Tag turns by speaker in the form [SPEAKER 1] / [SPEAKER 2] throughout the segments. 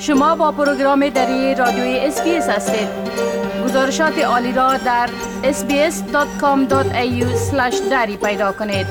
[SPEAKER 1] شما با پروگرام دری رادیوی اسپیس هستید. گزارشات عالی را در sbs.com.au/dari پیدا کنید.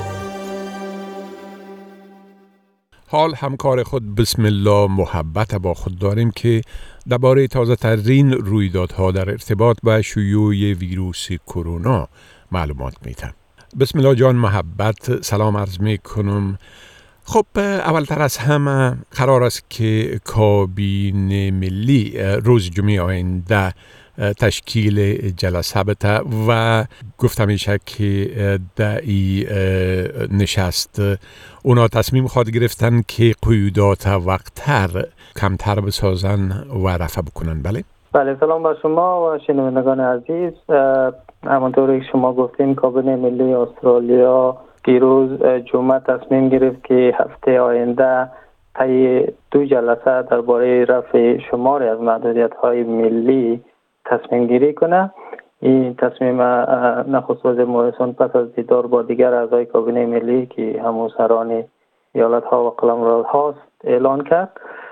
[SPEAKER 2] حال همکار خود بسم الله محبت با خود داریم که درباره تازه ترین رویدادها در ارتباط با شیوع ویروس کرونا معلومات میدم. بسم الله جان محبت، سلام عرض می کنم. خب اولتر از همه قرار است که کابینه ملی روز جمعه آینده تشکیل جلسه بده و گفتم میشه که در این نشست اونا تصمیم خواهد گرفتن که قیودات وقتتر کمتر بسازن و رفع بکنن.
[SPEAKER 3] بله سلام بر شما و شنوندگان عزیز. همانطوری که شما گفتین کابینه ملی استرالیا دیروز جمعه تصمیم گرفت که هفته آینده طی 2 جلسه درباره رفع شماری از محدودیت‌های ملی تصمیم گیری کنه. این تصمیم نخست وزیر موریسون پس از دیدار با دیگر اعضای کابینه ملی که همسران ایالت‌ها و قلمرو اعلان کرد.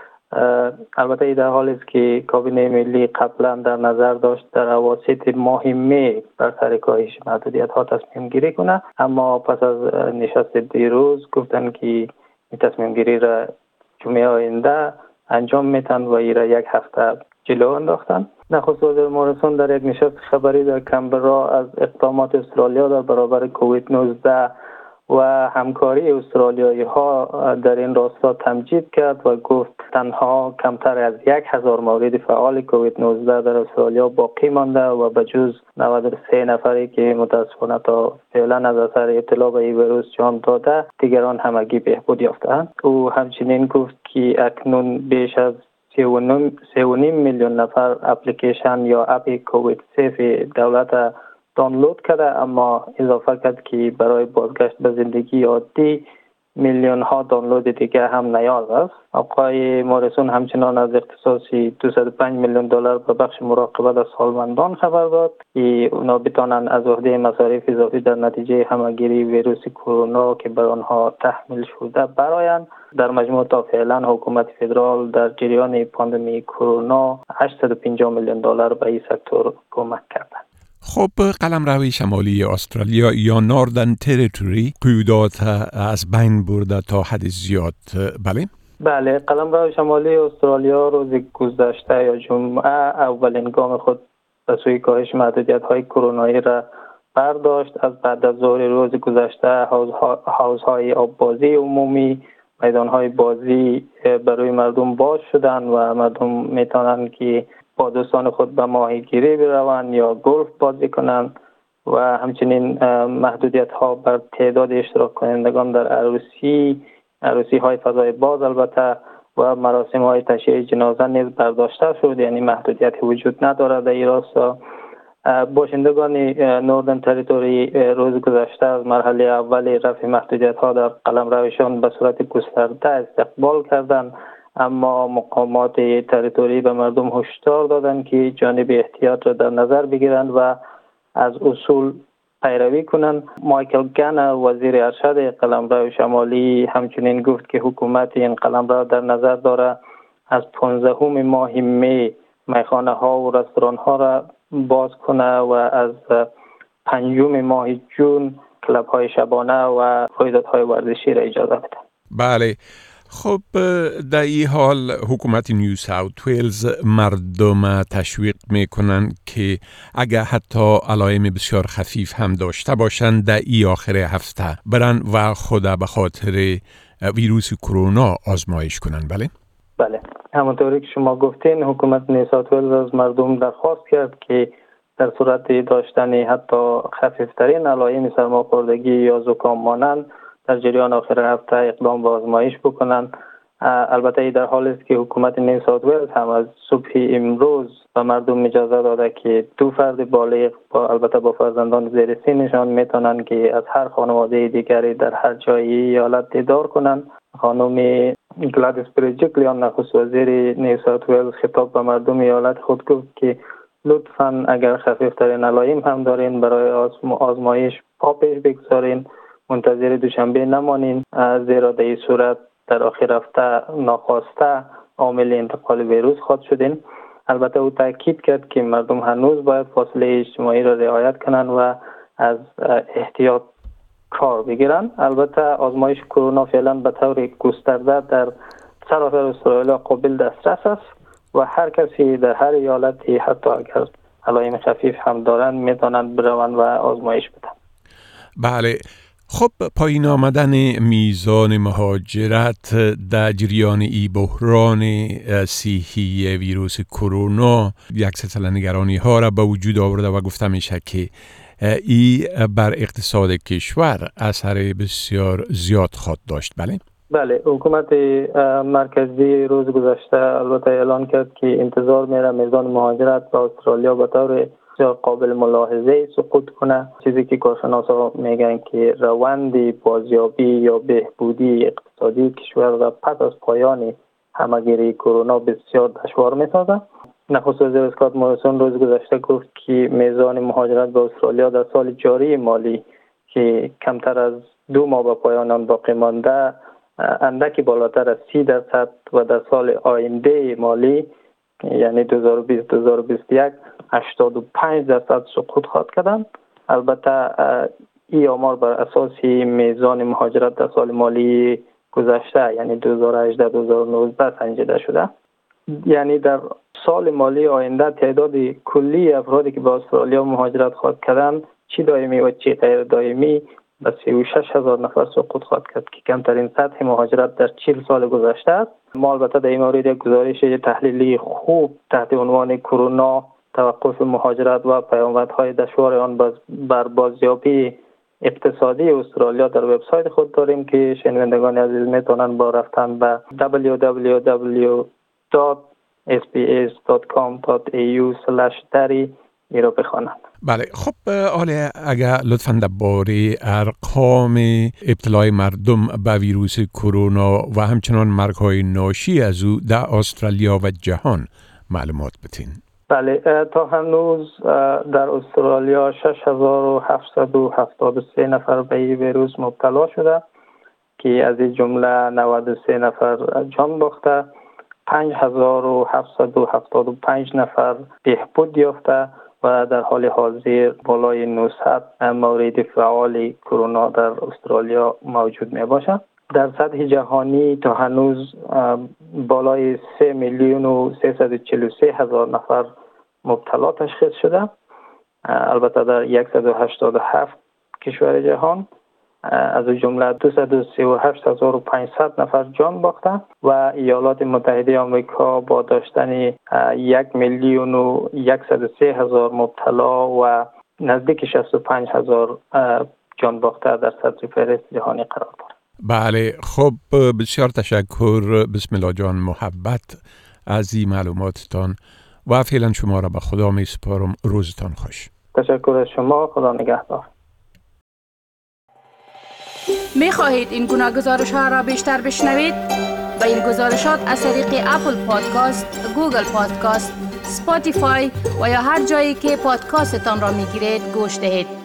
[SPEAKER 3] البته این در حالی است که کابینه ملی قبلا در نظر داشت در اواسط ماه می بر سر کاهش محدودیت‌ها تصمیم گیری کنه، اما پس از نشست دیروز گفتن که این تصمیم گیری را جمعه آینده انجام میتن و این را 1 هفته جلو انداختن. نخست وزیر موریسون در یک نشست خبری در کمبرا از اقدامات استرالیا در برابر کووید 19 و همکاری استرالیایی ها در این راستا تمجید کرد و گفت تنها کمتر از 1000 مورد فعال کووید 19 در استرالیا باقی مانده و بجز 93 نفری که متاسفانه تا فعلا از اثر ابتلا به این ویروس جان داده دیگران همگی بهبود یافته‌اند. او همچنین گفت که اکنون بیش از 3.5 میلیون نفر اپلیکیشن یا اپ کووید سیف دولت دانلود کرده، اما اضافه کرد که برای بازگشت به زندگی عادی میلیون ها دانلود دیگه هم نیاز است. آقای موریسون همچنان از اختصاصی $205 میلیون به بخش مراقبت از سالمندان خبر داد که اونا بتانند از عهده مصارف اضافی در نتیجه همهگیری ویروس کرونا که بر آنها تحمیل شده برآیند. در مجموع تا فعلا حکومت فدرال در جریان پاندمی کرونا $850 میلیون به این سکتور کمک کرده.
[SPEAKER 2] خب قلمرو شمالی استرالیا یا نوردن تریتوری قیودات از بین برده تا حد زیاد.
[SPEAKER 3] بله قلمرو شمالی استرالیا روز گذشته یا جمعه اولین گام خود به سوی کاهش محدودیت‌های کرونایی را برداشت. از بعد از ظهر روز گذشته حوض‌های آببازی عمومی، میدان‌های بازی برای مردم باز شدند و مردم میتونند که با دوستان خود به ماهیگیری بروند یا گلف بازی کنند و همچنین محدودیت‌ها بر تعداد اشتراک کنندگان در عروسی‌های فضای باز البته و مراسم‌های تشییع جنازه نیز برداشته شد، یعنی محدودیتی وجود ندارد. در این راستا باشندگان نوردن تریتوری روز گذشته از مرحله اول رفع محدودیت‌ها در قلمروشان به صورت گسترده استقبال کردند، اما مقامات تریتوری به مردم هشدار دادند که جانب احتیاط را در نظر بگیرند و از اصول پیروی کنند. مایکل گانر وزیر ارشد قلمرو شمالی همچنین گفت که حکومت این قلمرو در نظر دارد از 15 ماه می میخانه ها و رستوران ها را باز کنه و از 5 ماه جون کلاب های شبانه و رویدادهای ورزشی را اجازه بده.
[SPEAKER 2] بله. خب در این حال حکومت نیو ساوت ویلز مردم تشویق میکنن که اگر حتی علائم بسیار خفیف هم داشته باشند در این آخر هفته برن و خود به خاطر ویروس کرونا آزمایش کنن.
[SPEAKER 3] بله همونطوری که شما گفتین حکومت نیو ساوت ویلز از مردم درخواست کرد که در صورت داشتن حتی خفیفترین علائم سرماخوردگی یا زکام مانند در جریان آخر هفته اقدام به آزمایش بکنند. البته در حالی است که حکومت نیو ساوت ویلز هم از صبح امروز به مردم اجازه داده که 2 فرد بالغ البته با فرزندان زیر سنشان میتونن که از هر خانواده دیگری در هر جای ایالت دیدار کنند. خانم گلادیس برجیکلیان نخست وزیر نیو ساوت ویلز خطاب به مردم ایالت خود گفت که لطفاً اگر خفیفترین علائم هم دارین برای آزمایش پا پیش بگذارین، منتظر دوشنبه نمانین، زیرا در این صورت در آخر هفته ناخواسته عامل انتقال ویروس خواهد شدیم. البته او تاکید کرد که مردم هنوز باید فاصله اجتماعی را رعایت کنند و از احتیاط کار بگیرند. البته آزمایش کرونا فعلا به طور گسترده در سراسر استرالیا قابل دسترس است و هر کسی در هر ایالتی حتی اگر علائم خفیف هم دارند میتونند بروند و آزمایش بدن.
[SPEAKER 2] بله. خب پایین آمدن میزان مهاجرت در جریان ای بحران صحی ویروس کرونا یک سلسله نگرانی ها را به وجود آورده و گفته میشه که ای بر اقتصاد کشور اثر بسیار زیاد خواهد داشت. بله،
[SPEAKER 3] حکومت مرکزی روز گذشته البته اعلان کرد که انتظار میره میزان مهاجرت به استرالیا به طور بسیار قابل ملاحظه سقوط کنه، چیزی که کارشناسا میگن که روند بازیابی یا بهبودی اقتصادی کشور را پس از پایان همهگیری کرونا بسیار دشوار میسازه. نخست وزیر اسکات موریسون روز گذشته گفت که میزان مهاجرت به استرالیا در سال جاری مالی که کمتر از 2 ماه به پایان آن باقی مانده اندکی بالاتر از 30% و در سال آینده مالی یعنی 2020-2021 85% سقوط خواهد کردند. البته این آمار بر اساس میزان مهاجرت در سال مالی گذشته یعنی 2018-2019 سنجیده شده. یعنی در سال مالی آینده تعداد کلی افرادی که به استرالیا مهاجرت خواهد کردند چی دائمی و چی غیر دائمی به 36,000 نفر سقوط خواهد کرد که کمترین سطح مهاجرت در 40 سال گذشته است. ما البته در این مورد یک گزارش تحلیلی خوب تحت عنوان کرونا، توقف مهاجرت و پیامدهای دشوار آن بر بازیابی اقتصادی استرالیا در وبسایت خود داریم که شنوندگان عزیز میتونن با رفتن به www.sbs.com.au/dari ای را بخوانند.
[SPEAKER 2] بله. خب آله اگر لطفاً درباره ارقام ابتلای مردم به ویروس کرونا و همچنان مرگ‌های ناشی از او در استرالیا و جهان معلومات بدین.
[SPEAKER 3] بله، تا هنوز در استرالیا 6,773 نفر به این ویروس مبتلا شده که از این جمله 93 نفر جان باخته، 5,775 نفر بهبود یافته و در حال حاضر بالای 900 مورد فعال کرونا در استرالیا موجود می باشد. در سطح جهانی تا هنوز بالای 3,343,000 نفر مبتلا تشخیص شده. البته در 187 کشور جهان از جمله 238,500 نفر جان باخته و ایالات متحده آمریکا با داشتن 1,103,000 مبتلا و نزدیک 65,000 جان باخته در صدر فهرست جهانی قرار دارد.
[SPEAKER 2] بله. خب بسیار تشکر بسم الله جان محبت از این معلوماتتان و فعلا شما را به خدا می سپارم. روزتان خوش.
[SPEAKER 3] تشکر از شما. خدا نگهدار.
[SPEAKER 1] می خواهید این گناه گزارش‌ها را بیشتر بشنوید؟ با این گزارشات از طریق اپل پادکاست، گوگل پادکاست، اسپاتیفای و یا هر جایی که پادکاستتان را می گیرید گوش دهید.